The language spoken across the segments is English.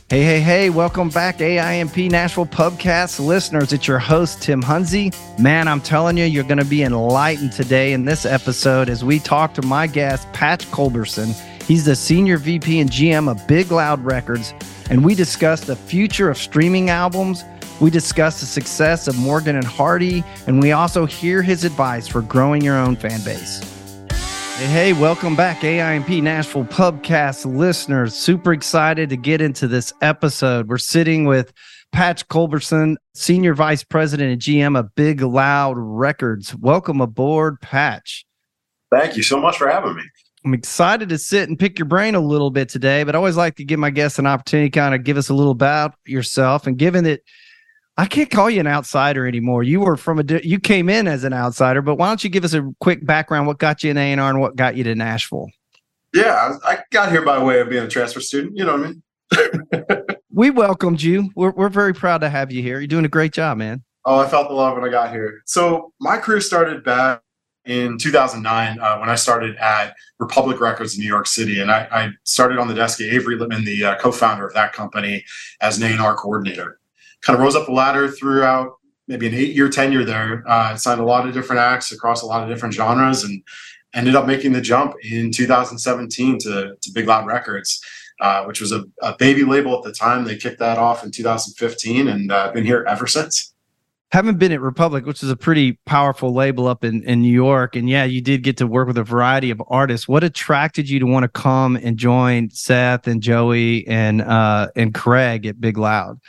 Hey, welcome back, AIMP Nashville Pubcast listeners. It's your host, Tim Hunzy. Man, I'm telling you, you're going to be enlightened today in this episode as we talk to my guest, Patch Culberson. He's the Senior VP and GM of Big Loud Records, and we discuss the future of streaming albums. We discuss the success of Morgan and Hardy, and we also hear his advice for growing your own fan base. Hey, welcome back, AIMP Nashville Pubcast listeners. Super excited to get into this episode. We're sitting with Patch Culberson, Senior Vice President and GM of Big Loud Records. Welcome aboard, Patch. Thank you so much for having me. I'm excited to sit and pick your brain a little bit today, but I always like to give my guests an opportunity to kind of give us a little about yourself. And given that I can't call you an outsider anymore. You were you came in as an outsider, but why don't you give us a quick background? What got you in A&R and what got you to Nashville? Yeah, I got here by way of being a transfer student. You know what I mean? We welcomed you. We're very proud to have you here. You're doing a great job, man. Oh, I felt the love when I got here. So my career started back in 2009 when I started at Republic Records in New York City. And I started on the desk at Avery Lippman, the co-founder of that company, as an A&R coordinator. Kind of rose up the ladder throughout maybe an 8-year tenure there. Signed a lot of different acts across a lot of different genres and ended up making the jump in 2017 to Big Loud Records, which was a baby label at the time. They kicked that off in 2015 and been here ever since. Haven't been at Republic, which is a pretty powerful label up in New York. And yeah, you did get to work with a variety of artists. What attracted you to want to come and join Seth and Joey and Craig at Big Loud?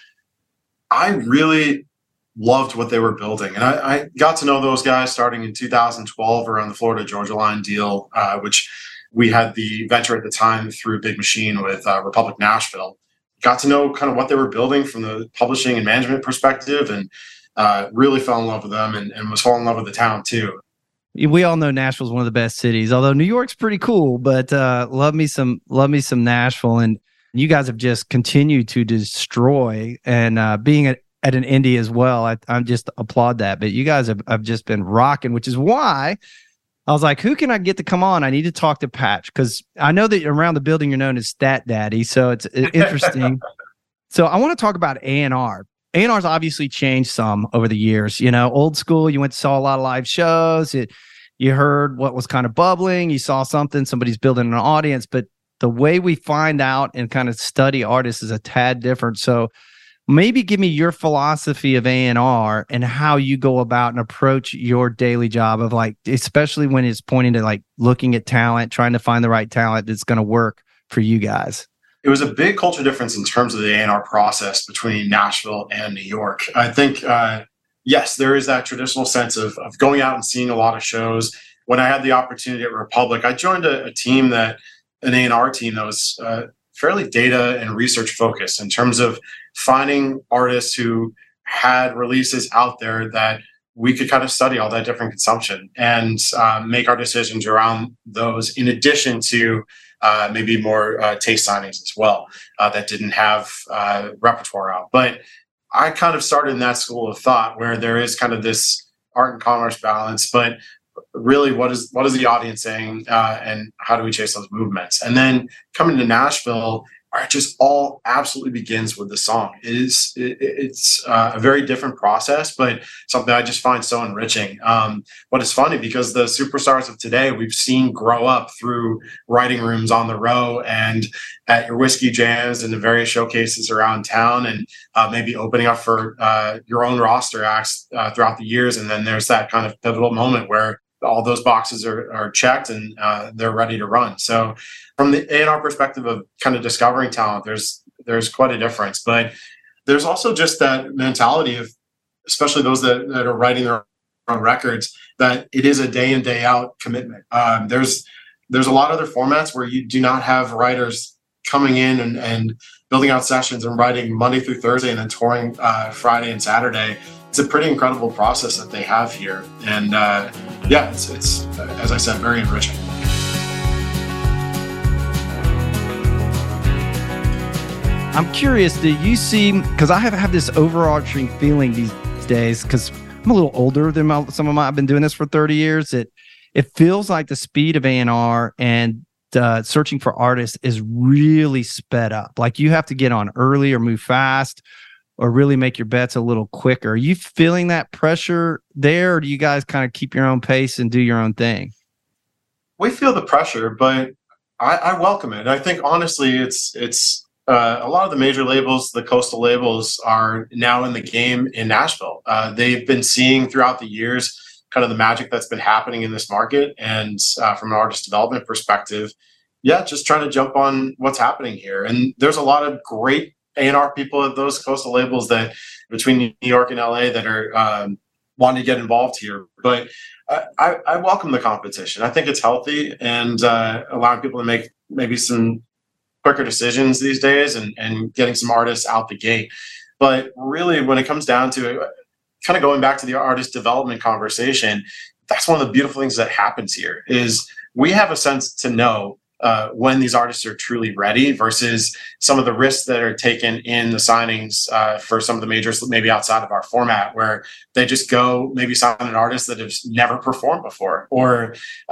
I really loved what they were building. And I got to know those guys starting in 2012 around the Florida Georgia Line deal, which we had the venture at the time through Big Machine with Republic Nashville. Got to know kind of what they were building from the publishing and management perspective and really fell in love with them and was falling in love with the town too. We all know Nashville's one of the best cities, although New York's pretty cool, but love me some Nashville. And you guys have just continued to destroy, and being at an indie as well, I just applaud that. But you guys have just been rocking, which is why I was like, who can I get to come on? I need to talk to Patch, because I know that around the building you're known as Stat Daddy, so it's interesting. So I want to talk about A&R. A&R's obviously changed some over the years. You know, old school, you saw a lot of live shows. You heard what was kind of bubbling. You saw somebody's building an audience, but the way we find out and kind of study artists is a tad different. So maybe give me your philosophy of A&R and how you go about and approach your daily job of, like, especially when it's pointing to like looking at talent, trying to find the right talent that's going to work for you guys. It was a big culture difference in terms of the A&R process between Nashville and New York. I think, yes, there is that traditional sense of going out and seeing a lot of shows. When I had the opportunity at Republic, I joined an A&R team that was fairly data and research focused in terms of finding artists who had releases out there that we could kind of study all that different consumption and make our decisions around those, in addition to maybe more taste signings as well that didn't have repertoire out. But I kind of started in that school of thought where there is kind of this art and commerce balance, but really what is the audience saying and how do we chase those movements? And then coming to Nashville, it just all absolutely begins with the song. It's a very different process, but something I just find so enriching. But it's funny because the superstars of today we've seen grow up through writing rooms on the row and at your whiskey jams and the various showcases around town, and maybe opening up for your own roster acts throughout the years. And then there's that kind of pivotal moment where all those boxes are checked and they're ready to run. So from the A&R perspective of kind of discovering talent, there's quite a difference. But there's also just that mentality of, especially those that are writing their own records, that it is a day in, day out commitment. There's a lot of other formats where you do not have writers coming in and building out sessions and writing Monday through Thursday and then touring Friday and Saturday. It's a pretty incredible process that they have here. And it's as I said, very enriching. I'm curious, do you see, because I have this overarching feeling these days, because I'm a little older than I've been doing this for 30 years, it feels like the speed of A&R and searching for artists is really sped up. Like you have to get on early or move fast or really make your bets a little quicker. Are you feeling that pressure there, or do you guys kind of keep your own pace and do your own thing? We feel the pressure, but I welcome it. I think honestly, it's a lot of the major labels, the coastal labels, are now in the game in Nashville. They've been seeing throughout the years kind of the magic that's been happening in this market, and from an artist development perspective, yeah, just trying to jump on what's happening here. And there's a lot of great A&R people at those coastal labels that between New York and LA that are wanting to get involved here. But I welcome the competition. I think it's healthy and allowing people to make maybe some quicker decisions these days and getting some artists out the gate. But really, when it comes down to it, kind of going back to the artist development conversation, that's one of the beautiful things that happens here is we have a sense to know when these artists are truly ready versus some of the risks that are taken in the signings for some of the majors, maybe outside of our format, where they just go maybe sign an artist that has never performed before, or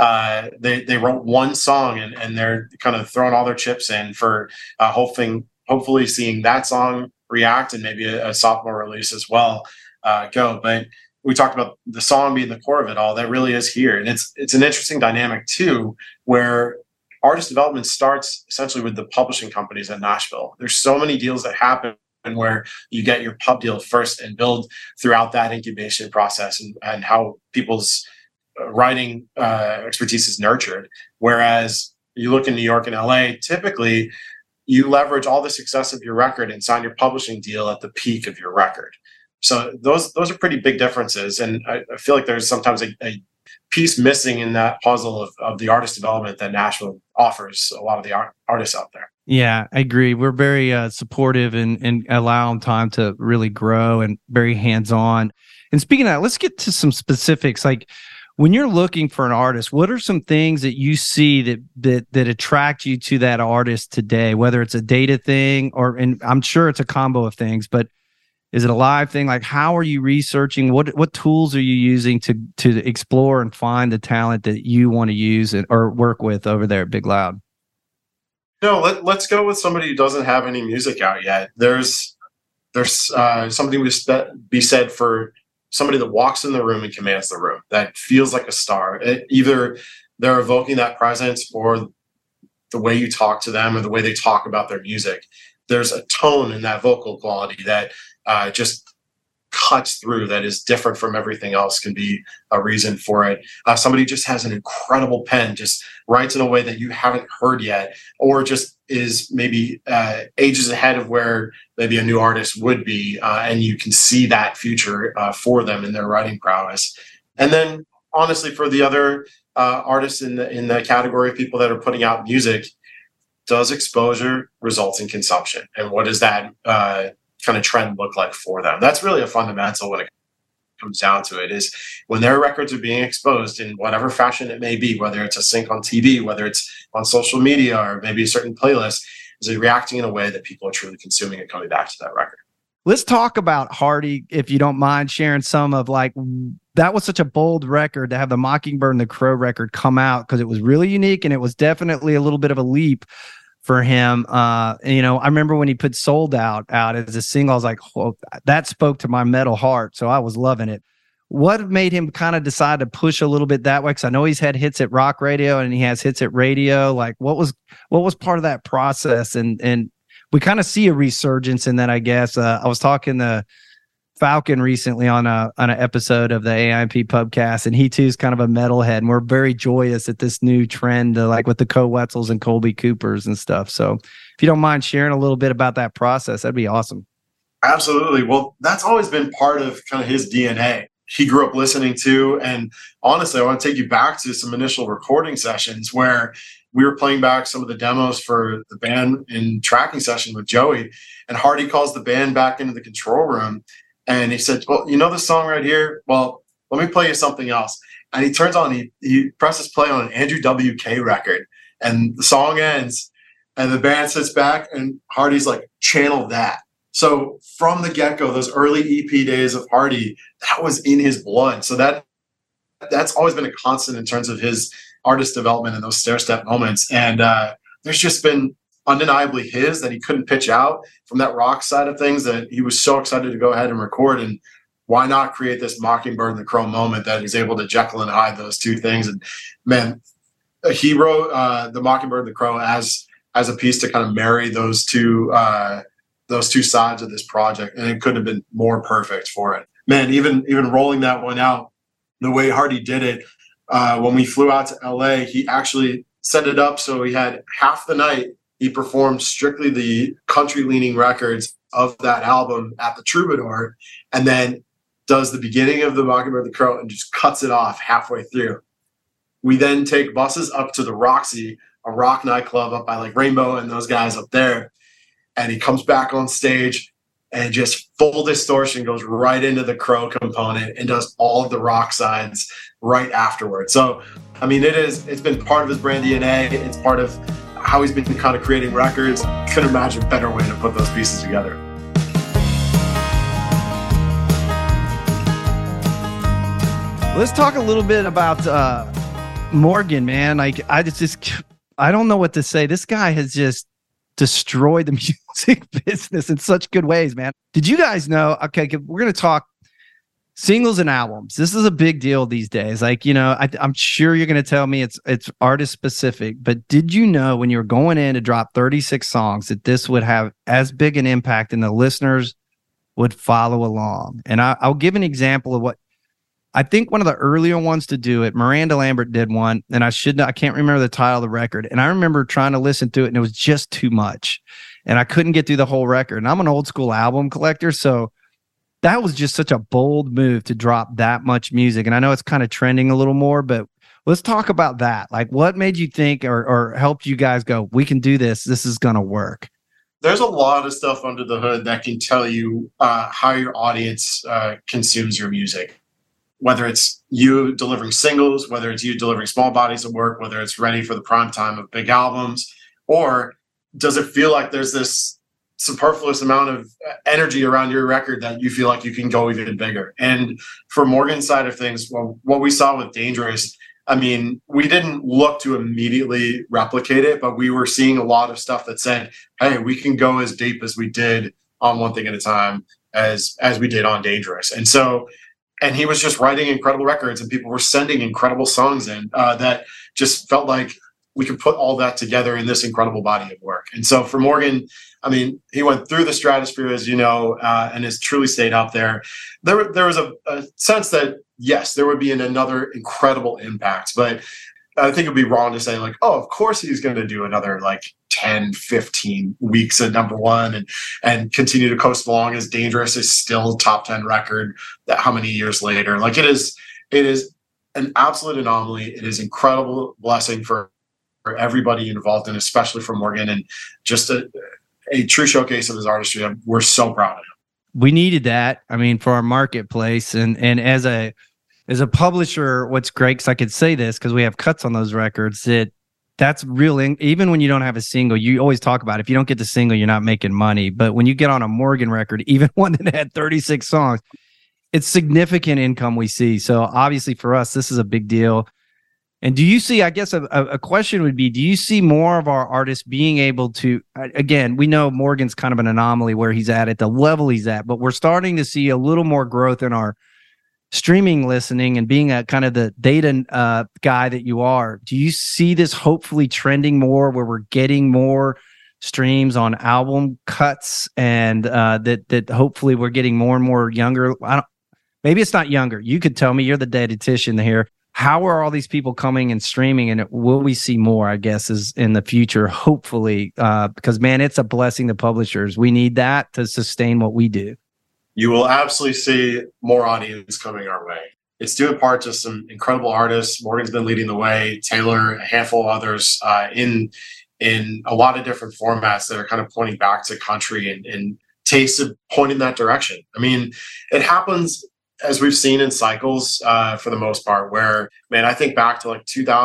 they wrote one song and they're kind of throwing all their chips in for hopefully seeing that song react and maybe a sophomore release as well go. But we talked about the song being the core of it all. That really is here. And it's an interesting dynamic too, where artist development starts essentially with the publishing companies in Nashville. There's so many deals that happen where you get your pub deal first and build throughout that incubation process and how people's writing expertise is nurtured. Whereas you look in New York and LA, typically you leverage all the success of your record and sign your publishing deal at the peak of your record. So those are pretty big differences. And I feel like there's sometimes a piece missing in that puzzle of the artist development that Nashville offers a lot of the artists out there. Yeah, I agree. We're very supportive and allow them time to really grow and very hands-on. And speaking of that, let's get to some specifics. Like when you're looking for an artist, what are some things that you see that attract you to that artist today, whether it's a data thing and I'm sure it's a combo of things, but is it a live thing? Like, how are you researching? What tools are you using to explore and find the talent that you want to use or work with over there at Big Loud? No, let's go with somebody who doesn't have any music out yet. There's something to be said for somebody that walks in the room and commands the room, that feels like a star. Either they're evoking that presence or the way you talk to them or the way they talk about their music. There's a tone in that vocal quality that just cuts through, that is different from everything else, can be a reason for it. Somebody just has an incredible pen, just writes in a way that you haven't heard yet, or just is maybe ages ahead of where maybe a new artist would be, and you can see that future for them in their writing prowess. And then honestly, for the other artists in the category of people that are putting out music, does exposure result in consumption? And what does that kind of trend look like for them? That's really a fundamental when it comes down to it, is when their records are being exposed in whatever fashion it may be, whether it's a sync on TV, whether it's on social media, or maybe a certain playlist, is it reacting in a way that people are truly consuming and coming back to that record? Let's talk about Hardy, if you don't mind sharing some of that was such a bold record to have the Mockingbird and the Crow record come out, because it was really unique and it was definitely a little bit of a leap for him. I remember when he put Sold Out as a single, I was like, whoa, that spoke to my metal heart. So I was loving it. What made him kind of decide to push a little bit that way? Because I know he's had hits at rock radio and he has hits at radio. Like what was part of that process? And we kind of see a resurgence in that, I guess. I was talking to Falcon recently on an episode of the AIMP Pubcast, and he too is kind of a metalhead, and we're very joyous at this new trend, like with the Co Wetzels and Colby Coopers and stuff. So if you don't mind sharing a little bit about that process, that'd be awesome. Absolutely. Well, that's always been part of kind of his DNA. He grew up listening to, and honestly, I want to take you back to some initial recording sessions where we were playing back some of the demos for the band in tracking session with Joey, and Hardy calls the band back into the control room. And he said, well, you know this song right here? Well, let me play you something else. And he turns on, he presses play on an Andrew WK record. And the song ends, and the band sits back, and Hardy's like, channel that. So from the get-go, those early EP days of Hardy, that was in his blood. So that's always been a constant in terms of his artist development and those stair step moments. And there's just been undeniably his that he couldn't pitch out from that rock side of things, that he was so excited to go ahead and record. And why not create this Mockingbird and the Crow moment that he's able to Jekyll and Hyde those two things? And man, he wrote the Mockingbird and the Crow as a piece to kind of marry those two sides of this project, and it couldn't have been more perfect for it. Man, even rolling that one out the way Hardy did it, when we flew out to LA, he actually set it up so he had half the night he performed strictly the country leaning records of that album at the Troubadour, and then does the beginning of the Mockingbird and the Crow and just cuts it off halfway through. We then take buses up to the Roxy, a rock nightclub up by like Rainbow and those guys up there. And he comes back on stage and just full distortion goes right into the Crow component and does all of the rock sides right afterwards. So, I mean, it's been part of his brand DNA. It's part of how he's been kind of creating records. Couldn't imagine a better way to put those pieces together. Let's talk a little bit about Morgan, man. Like, I don't know what to say. This guy has just destroyed the music business in such good ways, man. Did you guys know? Okay, we're going to talk singles and albums. This is a big deal these days. Like, you know, I'm sure you're going to tell me it's artist specific, but did you know when you were going in to drop 36 songs that this would have as big an impact and the listeners would follow along? And I'll give an example of what I think one of the earlier ones to do it. Miranda Lambert did one, and I can't remember the title of the record. And I remember trying to listen to it, and it was just too much. And I couldn't get through the whole record. And I'm an old school album collector, so that was just such a bold move to drop that much music. And I know it's kind of trending a little more, but let's talk about that. Like, what made you think or helped you guys go, we can do this. This is going to work? There's a lot of stuff under the hood that can tell you how your audience consumes your music. Whether it's you delivering singles, whether it's you delivering small bodies of work, whether it's ready for the prime time of big albums, or does it feel like there's this superfluous amount of energy around your record that you feel like you can go even bigger? And for Morgan's side of things, well, what we saw with Dangerous, I mean, we didn't look to immediately replicate it, but we were seeing a lot of stuff that said, hey, we can go as deep as we did on One Thing at a Time as we did on Dangerous. And he was just writing incredible records, and people were sending incredible songs in that just felt like we could put all that together in this incredible body of work. And so for Morgan, I mean, he went through the stratosphere, as you know, and has truly stayed up there. There was a sense that, yes, there would be another incredible impact, but I think it'd be wrong to say like, oh, of course he's going to do another like 10, 15 weeks at number one and continue to coast along as Dangerous is still top 10 record that how many years later. Like, it is an absolute anomaly. It is incredible blessing for everybody involved, and especially for Morgan, and just a true showcase of his artistry. We're so proud of him. We needed that. I mean, for our marketplace, and as a publisher, what's great, because I could say this because we have cuts on those records, that's real. Even when you don't have a single, you always talk about if you don't get the single, you're not making money. But when you get on a Morgan record, even one that had 36 songs, it's significant income we see. So obviously for us, this is a big deal. And do you see, I guess a question would be, do you see more of our artists being able to, again, we know Morgan's kind of an anomaly where he's at the level he's at, but we're starting to see a little more growth in our streaming listening and being a kind of the data guy that you are. Do you see this hopefully trending more where we're getting more streams on album cuts, and that hopefully we're getting more and more younger? Maybe it's not younger. You could tell me, you're the dietitian here. How are all these people coming and streaming, and will we see more, I guess, is in the future, hopefully, because man, it's a blessing to publishers. We need that to sustain what we do. You will absolutely see more audience coming our way. It's due in part to some incredible artists. Morgan's been leading the way, Taylor, a handful of others in a lot of different formats that are kind of pointing back to country and tastes of pointing that direction. I mean, it happens, as we've seen in cycles for the most part, where, man, I think back to like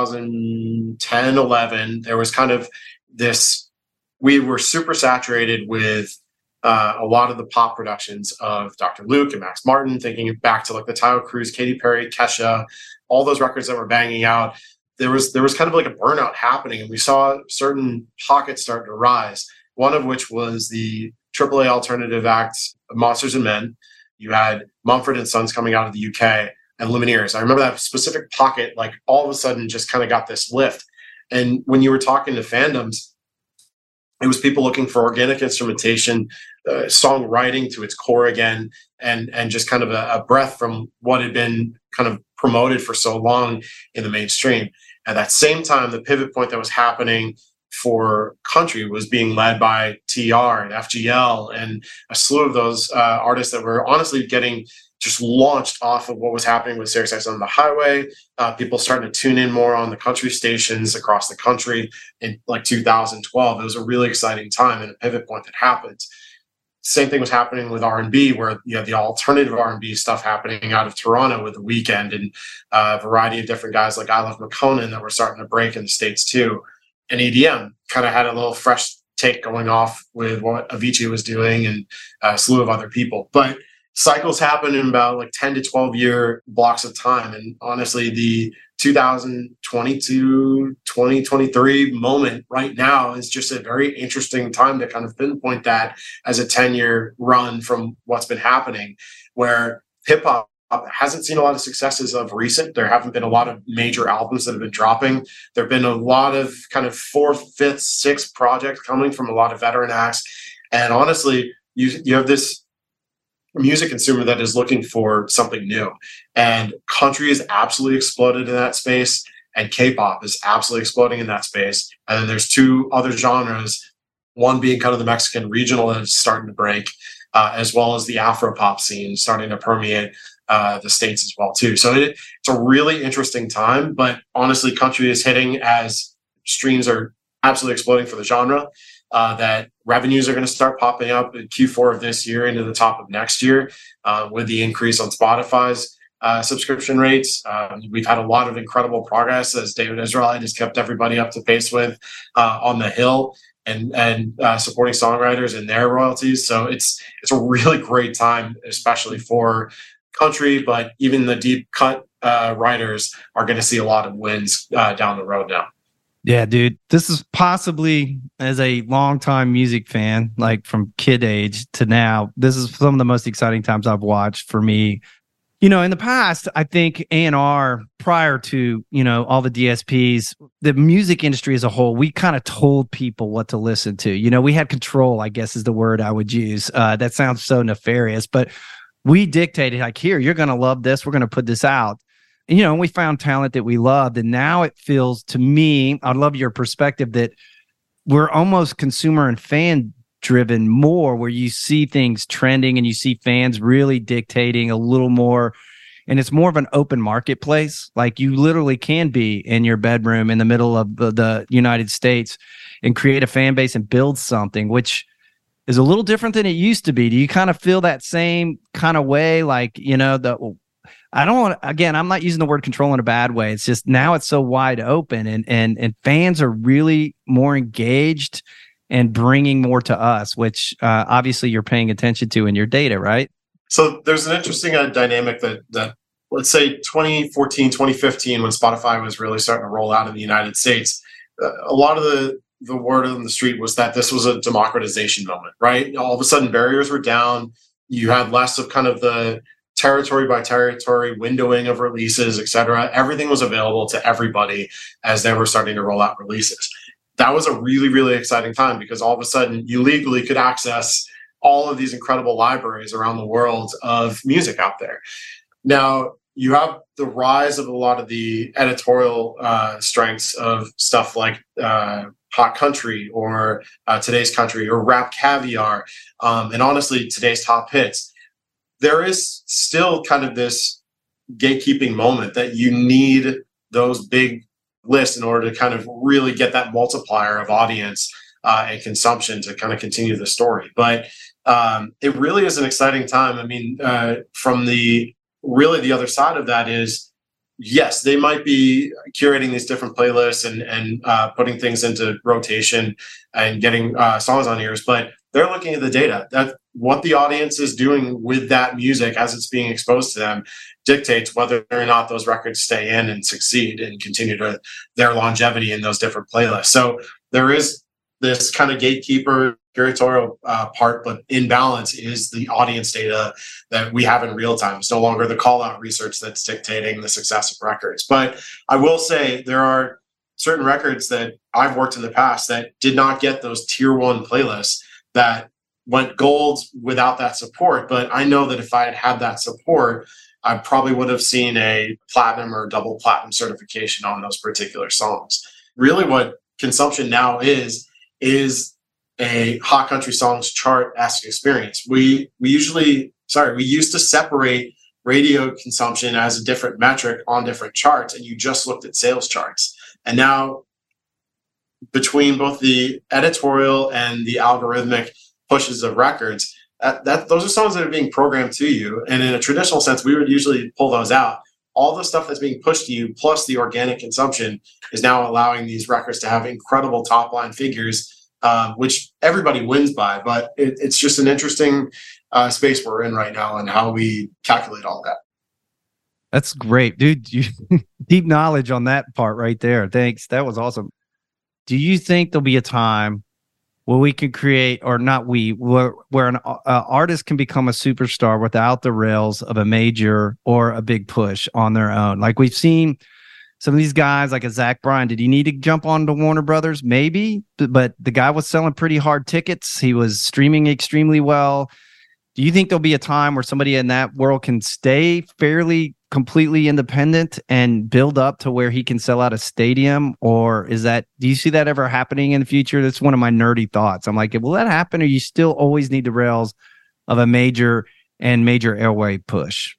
2010, 11, there was kind of this, we were super saturated with a lot of the pop productions of Dr. Luke and Max Martin, thinking back to like the Taio Cruz, Katy Perry, Kesha, all those records that were banging out. there was kind of like a burnout happening, and we saw certain pockets start to rise. One of which was the AAA alternative act Monsters and Men. You had Mumford and Sons coming out of the UK and Lumineers. I remember that specific pocket, like all of a sudden just kind of got this lift. And when you were talking to fandoms, it was people looking for organic instrumentation, songwriting to its core again, and just kind of a breath from what had been kind of promoted for so long in the mainstream. At that same time, the pivot point that was happening for country was being led by TR and FGL and a slew of those artists that were honestly getting just launched off of what was happening with SiriusXM on the highway. People starting to tune in more on the country stations across the country in like 2012. It was a really exciting time and a pivot point that happened. Same thing was happening with R&B, where you had the alternative R&B stuff happening out of Toronto with The Weeknd and a variety of different guys like I Love McConan that were starting to break in the States too. And EDM kind of had a little fresh take going off with what Avicii was doing and a slew of other people. But cycles happen in about like 10 to 12 year blocks of time. And honestly, the 2022, 2023 moment right now is just a very interesting time to kind of pinpoint that as a 10-year run from what's been happening, where hip hop hasn't seen a lot of successes of recent. There haven't been a lot of major albums that have been dropping. There have been a lot of kind of fourth, fifth, sixth projects coming from a lot of veteran acts. And honestly, you have this music consumer that is looking for something new. And country has absolutely exploded in that space, and K-pop is absolutely exploding in that space. And then there's two other genres, one being kind of the Mexican regional that is starting to break, as well as the Afro-pop scene starting to permeate the States as well too. So it's a really interesting time, but honestly, country is hitting as streams are absolutely exploding for the genre. That revenues are going to start popping up in Q4 of this year into the top of next year with the increase on Spotify's subscription rates. We've had a lot of incredible progress, as David Israelite has kept everybody up to pace with on the Hill and supporting songwriters and their royalties. So it's a really great time, especially for country, but even the deep cut writers are going to see a lot of wins down the road now. Yeah, dude, this is possibly, as a longtime music fan, like from kid age to now, this is some of the most exciting times I've watched for me. You know, in the past, I think A&R, prior to, you know, all the DSPs, the music industry as a whole, we kind of told people what to listen to. You know, we had control, I guess is the word I would use. That sounds so nefarious, but we dictated, like, here, you're going to love this. We're going to put this out. And, you know, we found talent that we loved. And now it feels to me, I'd love your perspective, that we're almost consumer and fan driven more, where you see things trending and you see fans really dictating a little more. And it's more of an open marketplace. Like, you literally can be in your bedroom in the middle of the United States and create a fan base and build something, which is a little different than it used to be. Do you kind of feel that same kind of way? Like, you know, I don't want to, again, I'm not using the word control in a bad way. It's just now it's so wide open and fans are really more engaged and bringing more to us, which obviously you're paying attention to in your data, right? So there's an interesting dynamic that let's say 2014, 2015, when Spotify was really starting to roll out in the United States, a lot of the word on the street was that this was a democratization moment, right? All of a sudden barriers were down. You had less of kind of the territory by territory windowing of releases, et cetera. Everything was available to everybody as they were starting to roll out releases. That was a really, really exciting time, because all of a sudden you legally could access all of these incredible libraries around the world of music out there. Now, you have the rise of a lot of the editorial strengths of stuff like Hot Country or Today's Country or Rap Caviar, and honestly, Today's Top Hits. There is still kind of this gatekeeping moment that you need those big lists in order to kind of really get that multiplier of audience and consumption to kind of continue the story. But it really is an exciting time. I mean, from the other side of that is, yes, they might be curating these different playlists and putting things into rotation and getting songs on ears, but they're looking at the data, that what the audience is doing with that music as it's being exposed to them, dictates whether or not those records stay in and succeed and continue to their longevity in those different playlists. So there is this kind of gatekeeper curatorial part, but in balance is the audience data that we have in real time. It's no longer the call out research that's dictating the success of records. But I will say there are certain records that I've worked in the past that did not get those tier one playlists that went gold without that support. But I know that if I had had that support, I probably would have seen a platinum or double platinum certification on those particular songs. Really what consumption now is a hot country songs chart-esque experience. We used to separate radio consumption as a different metric on different charts, and you just looked at sales charts. And now between both the editorial and the algorithmic pushes of records, those are songs that are being programmed to you. And in a traditional sense, we would usually pull those out. All the stuff that's being pushed to you, plus the organic consumption, is now allowing these records to have incredible top line figures, which everybody wins by. But it's just an interesting space we're in right now and how we calculate all that. That's great, dude. Deep knowledge on that part right there. Thanks. That was awesome. Do you think there'll be a time where we can create, or not we, where an artist can become a superstar without the rails of a major or a big push on their own? Like we've seen some of these guys, like a Zach Bryan. Did he need to jump on to Warner Brothers? Maybe, but the guy was selling pretty hard tickets. He was streaming extremely well. Do you think there'll be a time where somebody in that world can stay fairly completely independent and build up to where he can sell out a stadium? Or do you see that ever happening in the future? That's one of my nerdy thoughts. I'm like, will that happen, or you still always need the rails of a major and major airway push?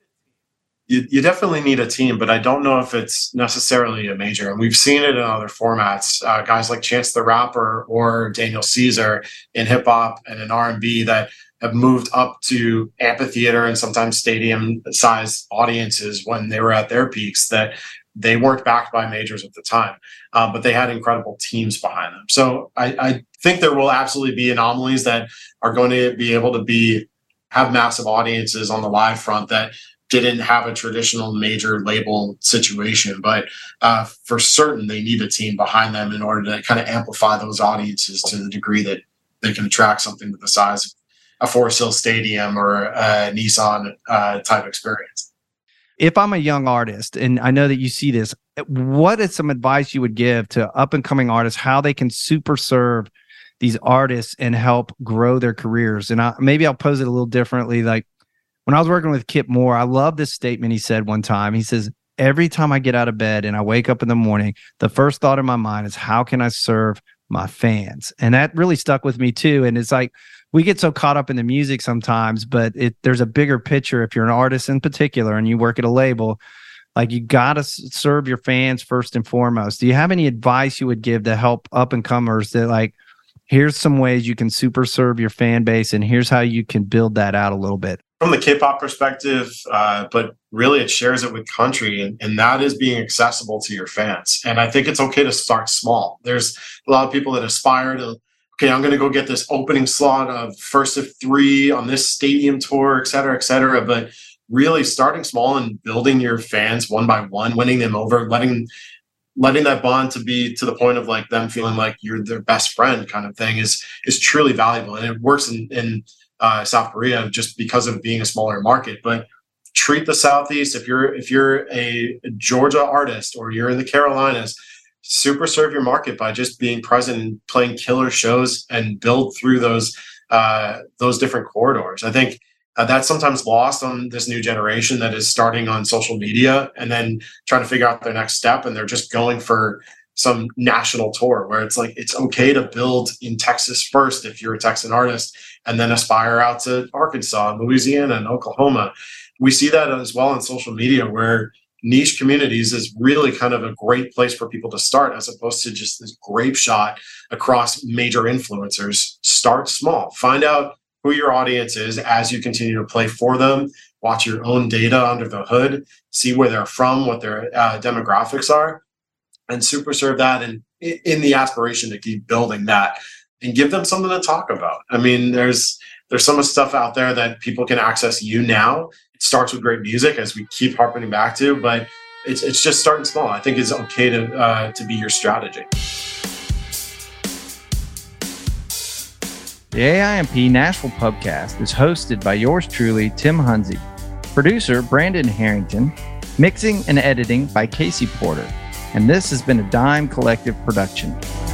You definitely need a team, but I don't know if it's necessarily a major. And we've seen it in other formats. Guys like Chance the Rapper or Daniel Caesar in hip hop and in R&B that have moved up to amphitheater and sometimes stadium size audiences when they were at their peaks, that they weren't backed by majors at the time, but they had incredible teams behind them. So I think there will absolutely be anomalies that are going to be able to have massive audiences on the live front that didn't have a traditional major label situation, but for certain they need a team behind them in order to kind of amplify those audiences to the degree that they can attract something to the size of a Forest Hill Stadium or a Nissan type experience. If I'm a young artist, and I know that you see this, what is some advice you would give to up and coming artists, how they can super serve these artists and help grow their careers? And maybe I'll pose it a little differently. Like when I was working with Kip Moore, I love this statement he said one time. He says, every time I get out of bed and I wake up in the morning, the first thought in my mind is, how can I serve my fans? And that really stuck with me too. And it's like, we get so caught up in the music sometimes, but there's a bigger picture. If you're an artist in particular and you work at a label, like you got to serve your fans first and foremost. Do you have any advice you would give to help up and comers that, like, here's some ways you can super serve your fan base and here's how you can build that out a little bit? From the K-pop perspective, but really it shares it with country, and that is being accessible to your fans. And I think it's okay to start small. There's a lot of people that aspire to, okay, I'm going to go get this opening slot of first of 3 on this stadium tour, et cetera, et cetera. But really starting small and building your fans one by one, winning them over, letting that bond to be to the point of like them feeling like you're their best friend kind of thing is truly valuable. And it works in South Korea just because of being a smaller market. But treat the Southeast, if you're a Georgia artist or you're in the Carolinas, super serve your market by just being present and playing killer shows and build through those different corridors. I think that's sometimes lost on this new generation that is starting on social media and then trying to figure out their next step, and they're just going for some national tour where it's like it's okay to build in Texas first if you're a Texan artist, and then aspire out to Arkansas and Louisiana and Oklahoma. We see that as well on social media, where niche communities is really kind of a great place for people to start, as opposed to just this grape shot across major influencers. Start small, find out who your audience is as you continue to play for them, watch your own data under the hood, see where they're from, what their demographics are, and super serve that, and in the aspiration to keep building that and give them something to talk about. I mean, there's some stuff out there that people can access you now. starts with great music, as we keep harping back to, but it's just starting small. I think it's okay to be your strategy. The AIMP Nashville Pubcast is hosted by yours truly, Tim Hunzy, producer Brandon Harrington, mixing and editing by Casey Porter, and this has been a Dime Collective production.